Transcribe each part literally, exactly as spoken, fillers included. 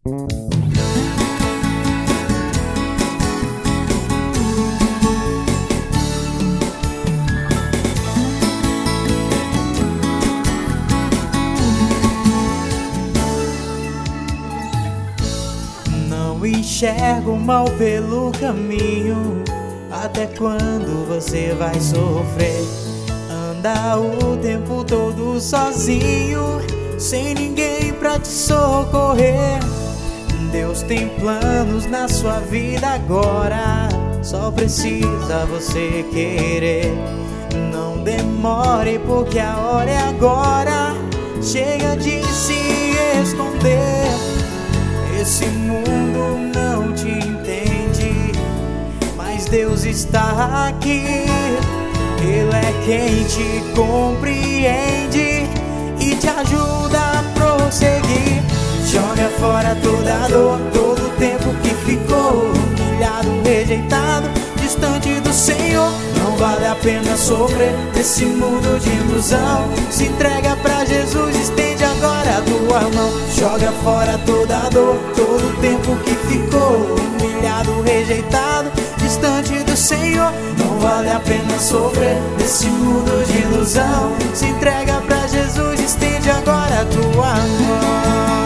Não enxergo mal pelo caminho. Até quando você vai sofrer? Anda o tempo todo sozinho, sem ninguém pra te socorrer. Deus tem planos na sua vida agora, só precisa você querer. Não demore, porque a hora é agora. Chega de se esconder. Esse mundo não te entende, mas Deus está aqui. Ele é quem te compreende e te ajuda a prosseguir. Joga fora toda a dor, todo o tempo que ficou humilhado, rejeitado, distante do Senhor. Não vale a pena sofrer nesse mundo de ilusão. Se entrega pra Jesus, estende agora a tua mão. Joga fora toda a dor, todo o tempo que ficou humilhado, rejeitado, distante do Senhor. Não vale a pena sofrer nesse mundo de ilusão. Se entrega pra Jesus, estende agora a tua mão.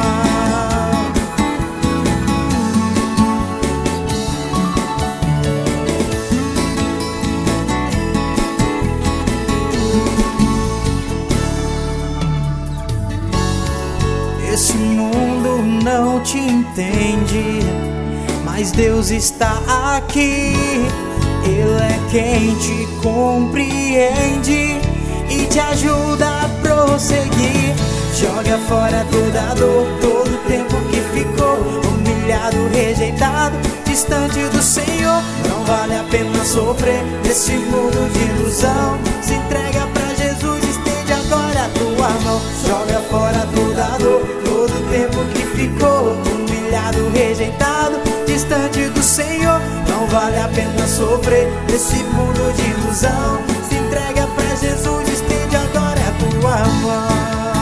Esse mundo não te entende, mas Deus está aqui. Ele é quem te compreende e te ajuda a prosseguir. Joga fora toda a dor, todo o tempo que ficou humilhado, rejeitado, distante do Senhor. Não vale a pena sofrer nesse mundo de ilusão. Se entrega pra Jesus, estende agora a tua mão. Joga fora toda a dor, todo o tempo que ficou humilhado, rejeitado, distante do Senhor. Não vale a pena sofrer nesse mundo de ilusão. Se entrega pra Jesus, estende agora a tua mão.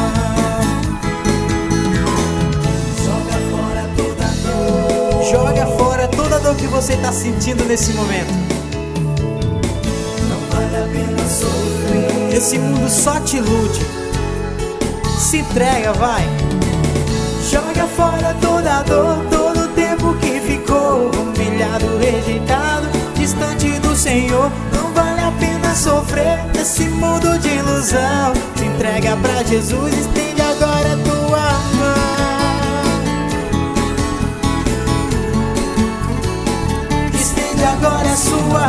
Joga fora toda a dor. Joga fora toda a dor que você tá sentindo nesse momento. Não vale a pena sofrer. Esse mundo só te ilude. Se entrega, vai. Joga fora toda a dor, todo o tempo que ficou humilhado, rejeitado, distante do Senhor. Não vale a pena sofrer nesse mundo de ilusão. Se entrega pra Jesus, estende agora a tua mão. Estende agora a sua